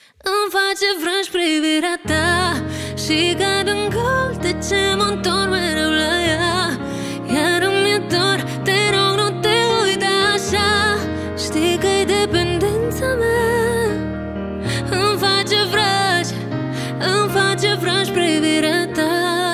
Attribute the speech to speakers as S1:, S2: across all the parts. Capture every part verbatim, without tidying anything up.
S1: Îmi face vrăj privirea ta și cad în gol, de ce mă întorc mereu la ea. Iar îmi e dor, te rog nu te uita așa. Știi că-i dependența mea. Îmi face vrăj, îmi face vrăj privirea ta.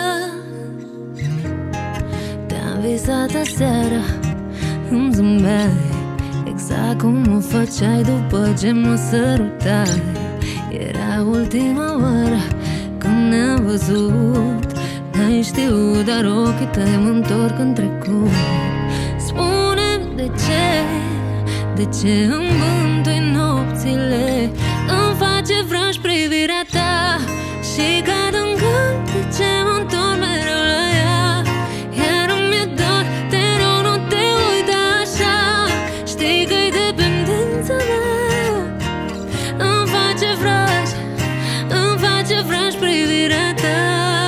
S1: Te-am visat aseară, îmi zâmbeai exact cum mă făceai după ce mă sărutai. Era ultima oară când ne-am văzut. N-ai știut, dar ochii tăi mă întorc în trecut. Spune-mi de ce, de ce îmi bântui nopțile. Îmi face vrăj privirea ta și cad în gând, de ce mă întorc mereu la ea. Iar îmi e dor, te rog nu te uita așa. Știi că-i dependența mea. Îmi face vrăj, îmi face vrăj privirea ta.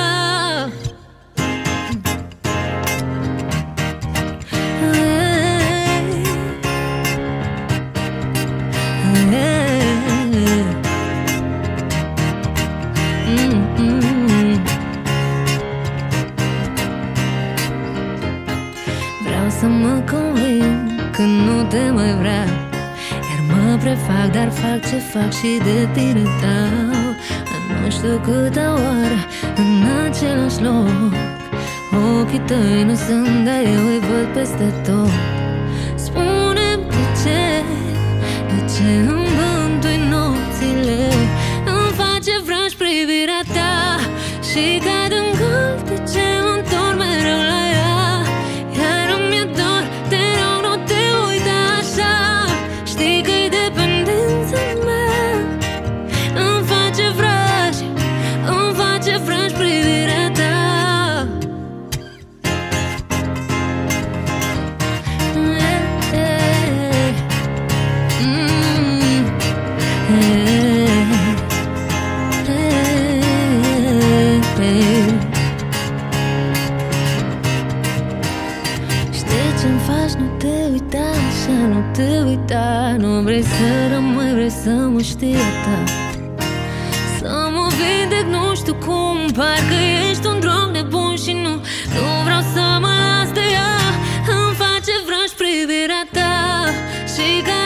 S1: Vreau să mă conving că nu te mai vreau, iar mă prefac, dar fac ce fac și de tine dau. Nu știu câtă oară în același loc. Ochii tăi nu sunt, dar eu îi văd peste tot. Spune-mi de ce, de ce îmi bântui nopțile. Îmi face vrăj privirea ta și cad în gol, de ce mă întorc mereu la ea. Iar îmi e dor, te rog nu te uita așa. Știi că-i dependența mea. Îmi face vrăj, îmi face vrăj privirea ta. Știi ce-mi faci, nu te uita așa, nu te uita. Nu vrei să rămâi, vrei să mă știi a ta. Să mă vindec, nu știu cum, parcă ești un drog nebun și nu, nu vreau să mă las de ea. Îmi face vrăj privirea ta și că